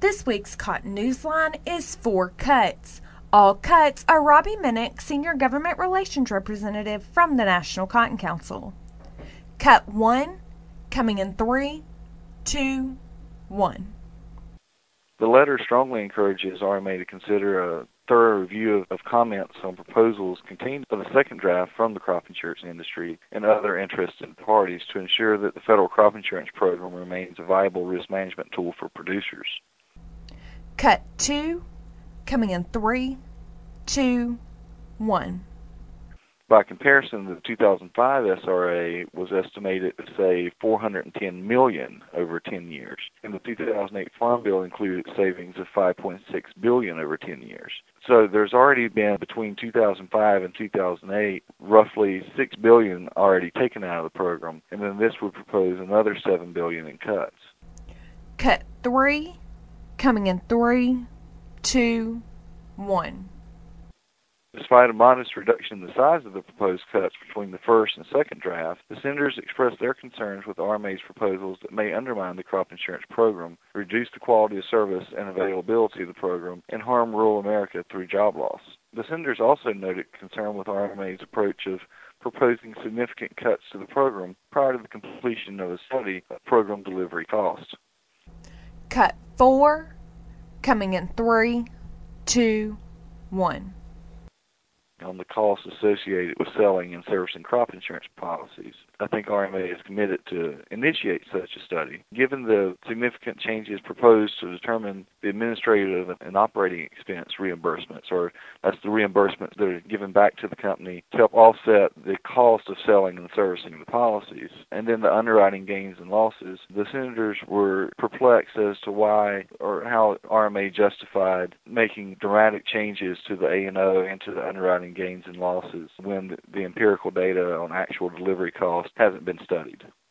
This week's Cotton Newsline is 4 cuts. All cuts are Robbie Minnick, Senior Government Relations Representative from the National Cotton Council. Cut 1, coming in 3, 2, 1. The letter strongly encourages RMA to consider a thorough review of comments on proposals contained in the second draft from the crop insurance industry and other interested parties to ensure that the federal crop insurance program remains a viable risk management tool for producers. Cut 2, coming in 3, 2, 1. By comparison, the 2005 SRA was estimated to save $410 million over 10 years, and the 2008 Farm Bill included savings of $5.6 billion over 10 years. So there's already been, between 2005 and 2008, roughly $6 billion already taken out of the program, and then this would propose another $7 billion in cuts. Cut 3, coming in 3, 2, 1. Despite a modest reduction in the size of the proposed cuts between the first and second draft, the senators expressed their concerns with RMA's proposals that may undermine the crop insurance program, reduce the quality of service and availability of the program, and harm rural America through job loss. The senators also noted concern with RMA's approach of proposing significant cuts to the program prior to the completion of a study of program delivery costs. Cut 4, coming in 3, 2, 1. On the costs associated with selling and servicing crop insurance policies. I think RMA is committed to initiate such a study. Given the significant changes proposed to determine the administrative and operating expense reimbursements, or that's the reimbursements that are given back to the company to help offset the cost of selling and servicing the policies, and then the underwriting gains and losses, the senators were perplexed as to why or how RMA justified making dramatic changes to the A&O and to the underwriting gains and losses when the empirical data on actual delivery costs hasn't been studied.